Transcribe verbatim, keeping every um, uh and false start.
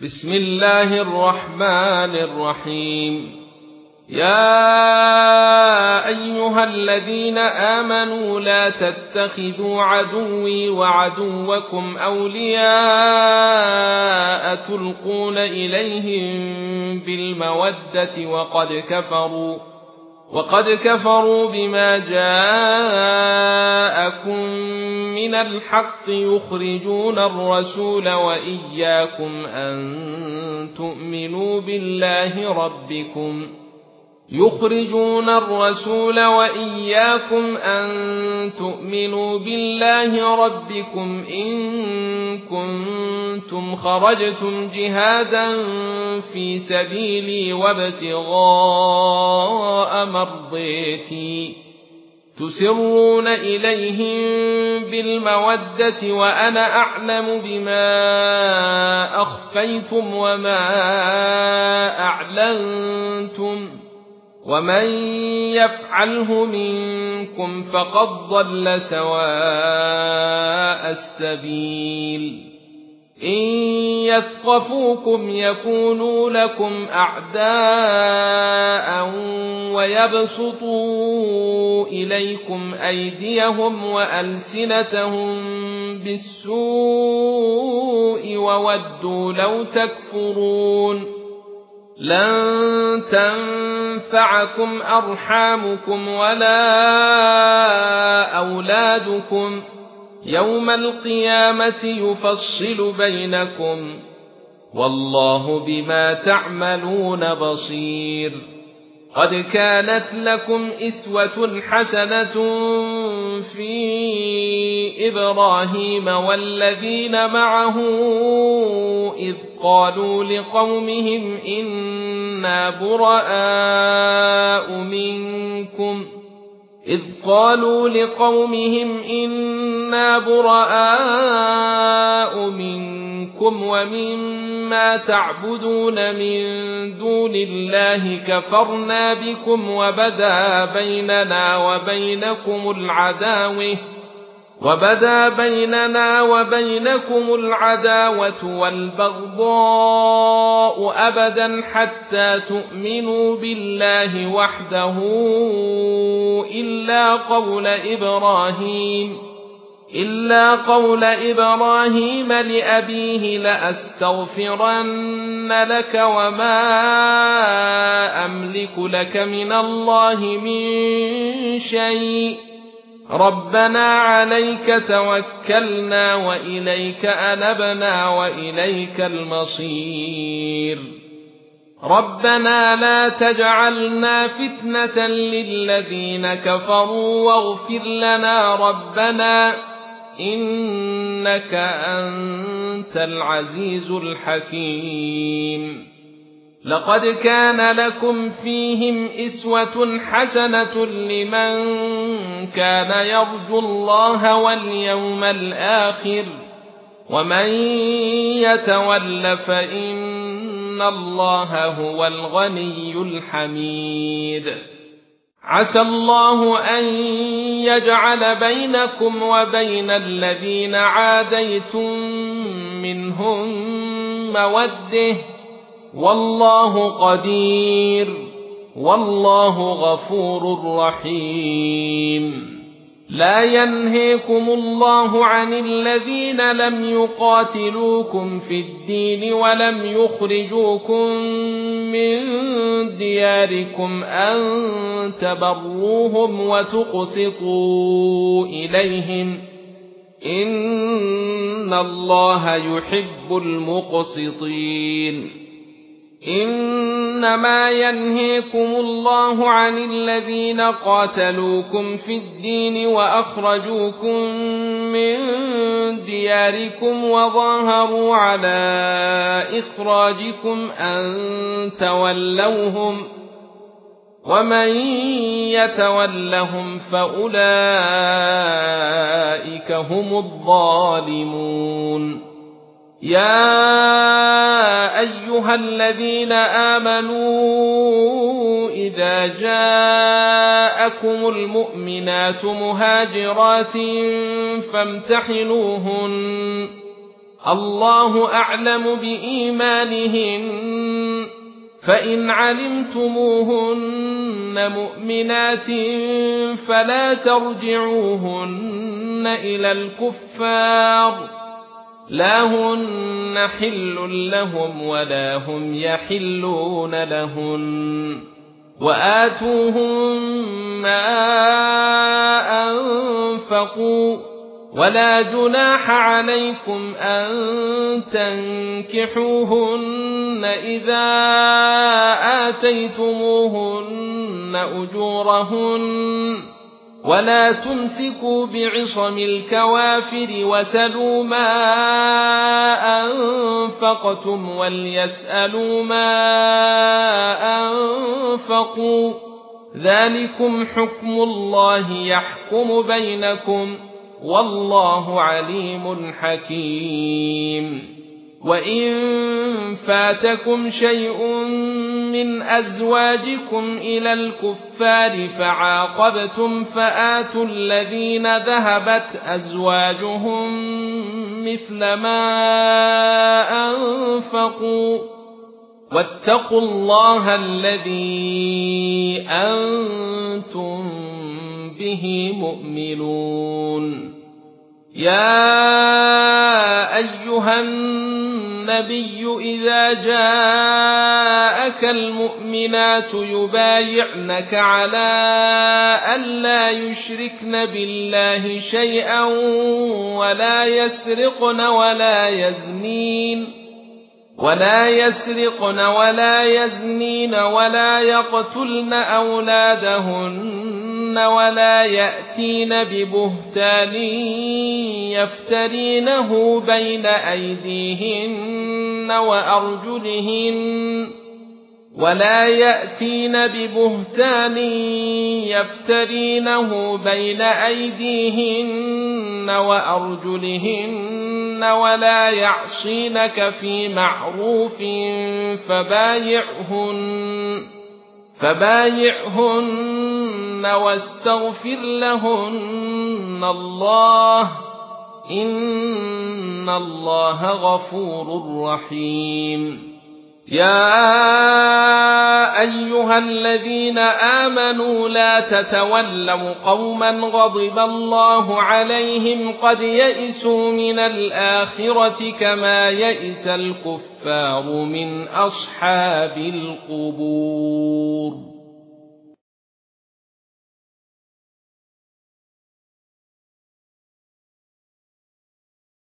بسم الله الرحمن الرحيم. يا أيها الذين آمنوا لا تتخذوا عدوي وعدوكم أولياء تلقون إليهم بالمودة وقد كفروا وقد كفروا بما جاءكم من الحق يخرجون الرسول وإياكم أن تؤمنوا بالله ربكم يخرجون الرسول وإياكم أن تؤمنوا بالله ربكم إن كنتم خرجتم جهادا في سبيلي وابتغاء مرضيتي تسرون إليهم بالمودة وأنا أعلم بما أخفيتم وما أعلنتم ومن يفعله منكم فقد ضل سواء السبيل. إن يثقفوكم يكونوا لكم أعداء ويبسطوا إليكم أيديهم وألسنتهم بالسوء وودوا لو تكفرون. لن تنفعكم أرحامكم ولا أولادكم يوم القيامة يفصل بينكم والله بما تعملون بصير. قد كانت لكم إسوة حسنة في إبراهيم والذين معه إذ قالوا لقومهم إنا براء منكم إذ قالوا لقومهم إنا براء منكم ومما تعبدون من دون الله كفرنا بكم وبدا بيننا وبينكم العداوة وبدا بيننا وبينكم العداوة والبغضاء أبدا حتى تؤمنوا بالله وحده إلا قول إبراهيم إلا قول إبراهيم لأبيه لأستغفرن لك وما أملك لك من الله من شيء ربنا عليك توكلنا وإليك أنبنا وإليك المصير. ربنا لا تجعلنا فتنة للذين كفروا واغفر لنا ربنا إنك أنت العزيز الحكيم. لقد كان لكم فيهم إسوة حسنة لمن كان يرجو الله واليوم الآخر ومن يتول فإن الله هو الغني الحميد. عسى الله أن يجعل بينكم وبين الذين عاديتم منهم مودة والله قدير والله غفور رحيم. لا ينهيكم الله عن الذين لم يقاتلوكم في الدين ولم يخرجوكم من دياركم أن تبروهم وتقسطوا إليهم إن الله يحب المقسطين. إنما ينهيكم الله عن الذين قاتلوكم في الدين وأخرجوكم من دياركم وظاهروا على إخراجكم أن تولوهم ومن يتولهم فأولئك هم الظالمون. يا أيها الذين آمنوا إذا جاءكم المؤمنات مهاجرات فامتحنوهن الله أعلم بإيمانهن فإن علمتموهن مؤمنات فلا ترجعوهن إلى الكفار لا هن حل لهم ولا هم يحلون لهن وآتوهم ما أنفقوا ولا جناح عليكم أن تنكحوهن إذا آتيتموهن أجورهن ولا تمسكوا بعصم الكوافر وسلوا ما أنفقتم وليسألوا ما أنفقوا ذلكم حكم الله يحكم بينكم والله عليم حكيم وإن فاتكم شيء من أزواجكم إلى الكفار فعاقبتم فآتوا الذين ذهبت أزواجهم مثل ما أنفقوا واتقوا الله الذي أنتم به مؤمنون يا أيها النبي إذا جاءك المؤمنات يبايعنك على أن لا يشركن بالله شيئا ولا يسرقن ولا يزنين ولا يسرقن ولا يزنين ولا يقتلن أولادهن ولا يأتين ببهتان يفترينه بين أيديهن وأرجلهن ولا يأتين ببهتان يفترينه بين أيديهن وأرجلهن ولا يعصينك في معروف فبايعهن فبايعهن واستغفر لهن الله إن الله غفور رحيم يا أيها الذين آمنوا لا تتولوا قوما غضب الله عليهم قد يئسوا من الآخرة كما يئس الكفار من أصحاب القبور